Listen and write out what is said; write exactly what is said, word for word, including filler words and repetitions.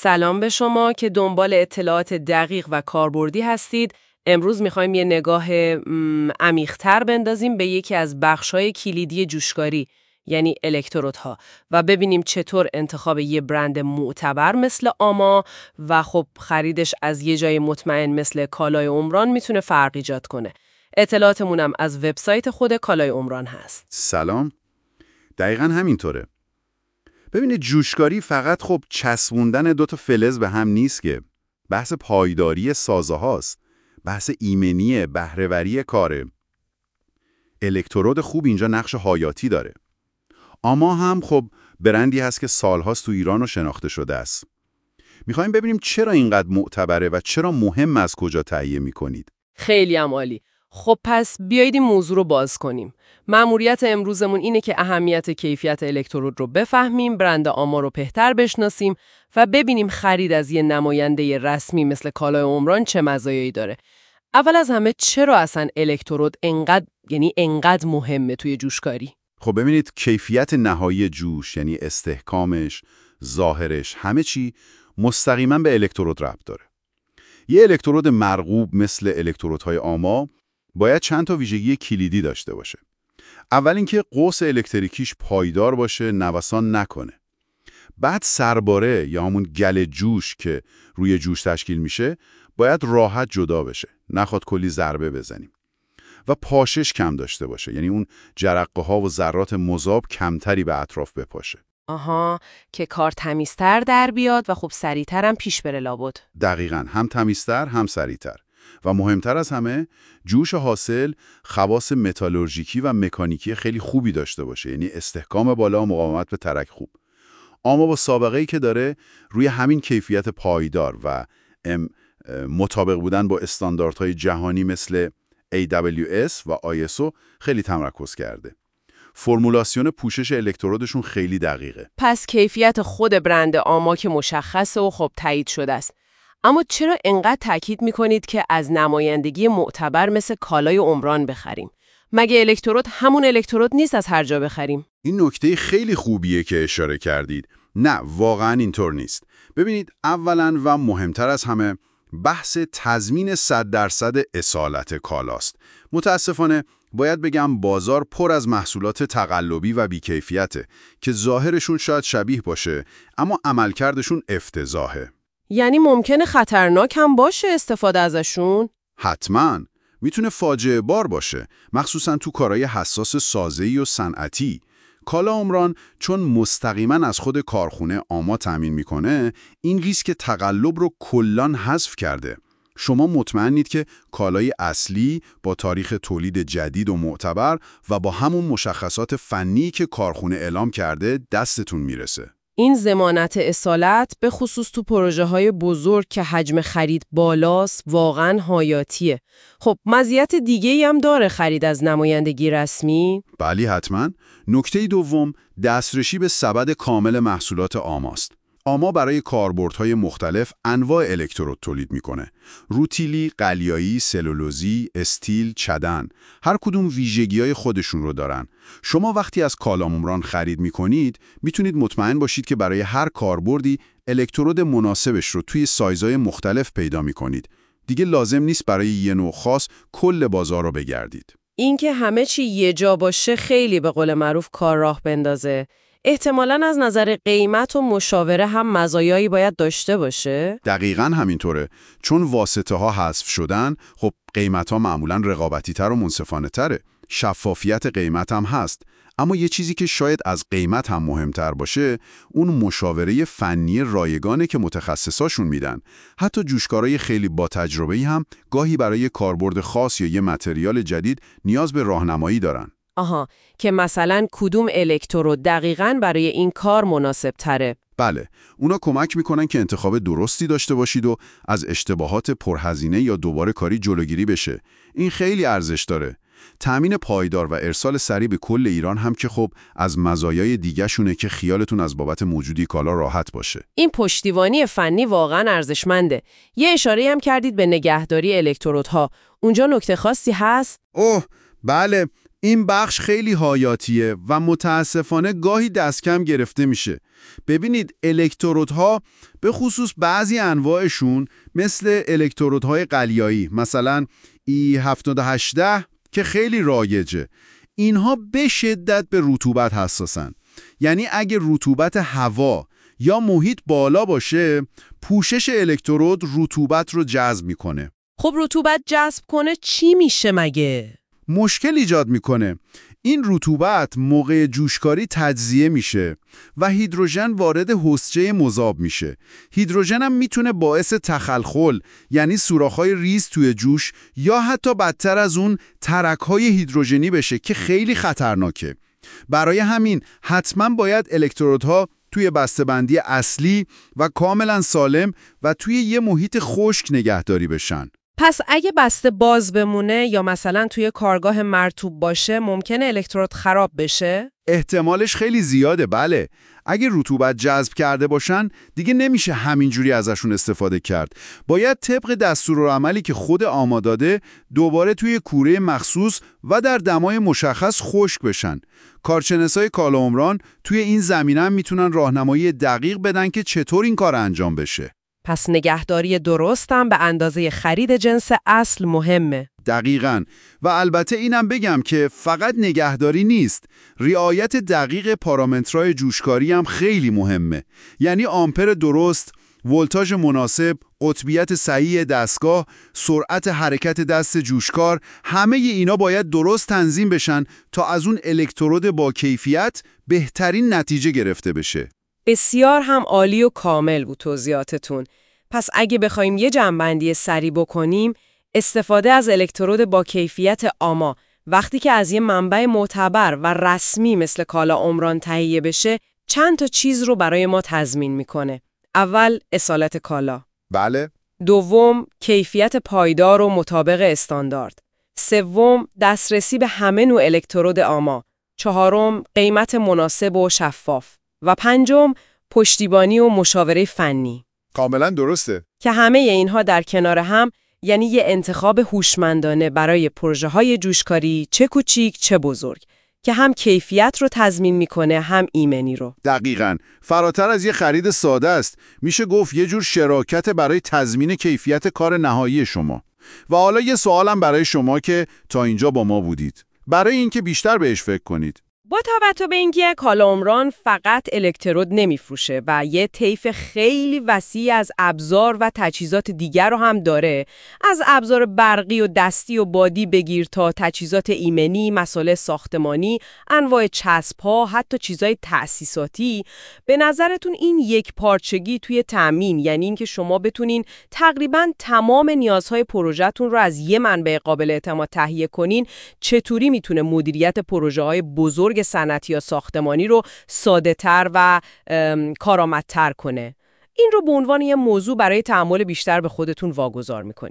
سلام به شما که دنبال اطلاعات دقیق و کاربردی هستید. امروز میخوایم یه نگاه م، عمیق‌تر بندازیم به یکی از بخش‌های کلیدی جوشکاری، یعنی الکترودها، و ببینیم چطور انتخاب یه برند معتبر مثل آما و خب خریدش از یه جای مطمئن مثل کالای عمران میتونه فرق ایجاد کنه. اطلاعاتمون هم از وبسایت خود کالای عمران هست. سلام. دقیقاً همینطوره. ببینید جوشکاری فقط خب چسبوندن دو تا فلز به هم نیست که. بحث پایداری سازه هاست. بحث ایمنی بهره‌وری کاره. الکترود خوب اینجا نقش حیاتی داره. اما هم خب برندی هست که سالهاست تو ایران رو شناخته شده است. میخوایم ببینیم چرا اینقدر معتبره و چرا مهم از کجا تهیه میکنید. خیلی هم عالی. خب پس بیایید این موضوع رو باز کنیم. مأموریت امروزمون اینه که اهمیت کیفیت الکترود رو بفهمیم، برند آما رو بهتر بشناسیم و ببینیم خرید از یه نماینده رسمی مثل کالای عمران چه مزایایی داره. اول از همه چرا اصلا الکترود انقدر یعنی انقدر مهمه توی جوشکاری؟ خب ببینید کیفیت نهایی جوش، یعنی استحکامش، ظاهرش، همه چی مستقیما به الکترود ربط داره. یه الکترود مرغوب مثل الکترودهای آما باید چند تا ویژگی کلیدی داشته باشه. اول اینکه قوس الکتریکیش پایدار باشه، نوسان نکنه. بعد سرباره یا همون گل جوش که روی جوش تشکیل میشه باید راحت جدا بشه، نخواد کلی ضربه بزنیم. و پاشش کم داشته باشه، یعنی اون جرقه ها و ذرات مذاب کمتری به اطراف بپاشه. آها، که کار تمیزتر در بیاد و خب سریعتر هم پیش بره لابد. دقیقاً، هم تمیزتر هم سریعتر. و مهمتر از همه جوش حاصل خواص متالورژیکی و مکانیکی خیلی خوبی داشته باشه، یعنی استحکام بالا و مقاومت به ترک خوب. اما با سابقه‌ای که داره روی همین کیفیت پایدار و مطابق بودن با استانداردهای جهانی مثل ای دبلیو اس و آی اس او خیلی تمرکز کرده. فرمولاسیون پوشش الکترودشون خیلی دقیقه. پس کیفیت خود برند آما که مشخصه و خب تایید شده است. اما چرا انقدر تاکید میکنید که از نمایندگی معتبر مثل کالای عمران بخریم؟ مگه الکترود همون الکترود نیست از هر جا بخریم؟ این نکته خیلی خوبیه که اشاره کردید. نه، واقعا اینطور نیست. ببینید، اولا و مهمتر از همه بحث تضمین صد درصد اصالت کالاست. متاسفانه باید بگم بازار پر از محصولات تقلبی و بیکیفیته که ظاهرشون شاید شبیه باشه اما عملکردشون افتضاحه. یعنی ممکنه خطرناک هم باشه استفاده ازشون؟ حتماً. میتونه فاجعه بار باشه، مخصوصاً تو کارهای حساس سازه‌ای و صنعتی. کالا عمران چون مستقیما از خود کارخونه آما تامین میکنه، این ریسک تقلب رو کلاً حذف کرده. شما مطمئنید که کالای اصلی با تاریخ تولید جدید و معتبر و با همون مشخصات فنی که کارخونه اعلام کرده دستتون میرسه. این ضمانت اصالت به خصوص تو پروژه های بزرگ که حجم خرید بالاست واقعاً حیاتیه. خب مزیت دیگه‌ای هم داره خرید از نمایندگی رسمی؟ بله حتماً. نکته دوم دسترسی به سبد کامل محصولات آماست. آما برای کاربردهای مختلف انواع الکترود تولید میکنه. روتیلی، قلیایی، سلولوزی، استیل، چدن. هر کدوم ویژگی‌های خودشون رو دارن. شما وقتی از کالا عمران خرید میکنید، میتونید مطمئن باشید که برای هر کاربردی الکترود مناسبش رو توی سایزهای مختلف پیدا میکنید. دیگه لازم نیست برای یه نوع خاص کل بازار رو بگردید. این که همه چی یه جا باشه خیلی به قول معروف کار راه بندازه. احتمالاً از نظر قیمت و مشاوره هم مزایایی باید داشته باشه؟ دقیقاً همینطوره. چون واسطه ها حذف شدن، خب قیمت ها معمولاً رقابتی تر و منصفانه تره. شفافیت قیمت هم هست. اما یه چیزی که شاید از قیمت هم مهمتر باشه، اون مشاوره فنی رایگانه که متخصصاشون میدن. حتی جوشکارای خیلی با تجربه‌ای هم گاهی برای کاربرد خاص یا یه متریال جدید نیاز به راهنمایی دارن. آها، که مثلا کدوم الکترود دقیقاً برای این کار مناسب تره؟ بله، اونا کمک میکنن که انتخاب درستی داشته باشید و از اشتباهات پرهزینه یا دوباره کاری جلوگیری بشه. این خیلی ارزش داره. تأمین پایدار و ارسال سریع به کل ایران هم که خب از مزایای دیگه شونه که خیالتون از بابت موجودی کالا راحت باشه. این پشتیبانی فنی واقعاً ارزشمنده. یه اشاره هم کردید به نگهداری الکترودها. اونجا نکته خاصی هست؟ اوه، بله. این بخش خیلی حیاتیه و متاسفانه گاهی دست کم گرفته میشه. ببینید الکترودها به خصوص بعضی انواعشون مثل الکترودهای قلیایی مثلا ای هفتاد و هشت ده که خیلی رایجه، اینها به شدت به رطوبت حساسن. یعنی اگه رطوبت هوا یا محیط بالا باشه، پوشش الکترود رطوبت رو جذب میکنه. خب رطوبت جذب کنه چی میشه مگه؟ مشکل ایجاد میکنه. این رطوبت موقع جوشکاری تجزیه میشه و هیدروژن وارد حسجه مذاب میشه. هیدروژن هم میتونه باعث تخلخل، یعنی سوراخ‌های ریز توی جوش، یا حتی بدتر از اون ترک‌های هیدروژنی بشه که خیلی خطرناکه. برای همین حتما باید الکترودها توی بسته‌بندی اصلی و کاملا سالم و توی یه محیط خشک نگهداری بشن. پس اگه بسته باز بمونه یا مثلا توی کارگاه مرطوب باشه ممکنه الکترود خراب بشه؟ احتمالش خیلی زیاده، بله. اگه رطوبت جذب کرده باشن دیگه نمیشه همینجوری ازشون استفاده کرد. باید طبق دستورالعملی که خود آما داده دوباره توی کوره مخصوص و در دمای مشخص خشک بشن. کارشناسای کالعمران توی این زمینه هم میتونن راهنمایی دقیق بدن که چطور این کار انجام بشه. پس نگهداری درست هم به اندازه خرید جنس اصل مهمه. دقیقاً. و البته اینم بگم که فقط نگهداری نیست، رعایت دقیق پارامترهای جوشکاری هم خیلی مهمه. یعنی آمپر درست، ولتاژ مناسب، قطبیت صحیح دستگاه، سرعت حرکت دست جوشکار، همه اینا باید درست تنظیم بشن تا از اون الکترود با کیفیت بهترین نتیجه گرفته بشه. بسیار هم عالی و کامل بود توضیحاتتون. پس اگه بخوایم یه جمع‌بندی سریع بکنیم، استفاده از الکترود با کیفیت آما وقتی که از یه منبع معتبر و رسمی مثل کالعمران تهیه بشه، چند تا چیز رو برای ما تضمین میکنه. اول، اصالت کالا. بله. دوم، کیفیت پایدار و مطابق استاندارد. سوم، دسترسی به همه نوع الکترود آما. چهارم، قیمت مناسب و شفاف. و پنجم، پشتیبانی و مشاوره فنی. کاملا درسته. که همه اینها در کنار هم یعنی یه انتخاب هوشمندانه برای پروژه‌های جوشکاری چه کوچیک چه بزرگ که هم کیفیت رو تضمین میکنه هم ایمنی رو. دقیقاً. فراتر از یه خرید ساده است، میشه گفت یه جور شراکت برای تضمین کیفیت کار نهایی شما. و حالا یه سوالم برای شما که تا اینجا با ما بودید، برای اینکه بیشتر بهش فکر کنید. با توجه به اینکه کالعمران فقط الکترود نمیفروشه و یه طیف خیلی وسیع از ابزار و تجهیزات دیگر رو هم داره، از ابزار برقی و دستی و بادی بگیر تا تجهیزات ایمنی، مسائل ساختمانی، انواع چسب‌ها، حتی چیزای تأسیساتی، به نظرتون این یک پارچگی توی تأمین، یعنی اینکه شما بتونین تقریباً تمام نیازهای پروژه‌تون رو از یه منبع قابل اعتماد تهیه کنین، چطوری میتونه مدیریت پروژه‌های بزرگ صنعتی یا ساختمانی رو ساده‌تر و کارآمدتر کنه؟ این رو به عنوان یه موضوع برای تأمل بیشتر به خودتون واگذار می‌کنید.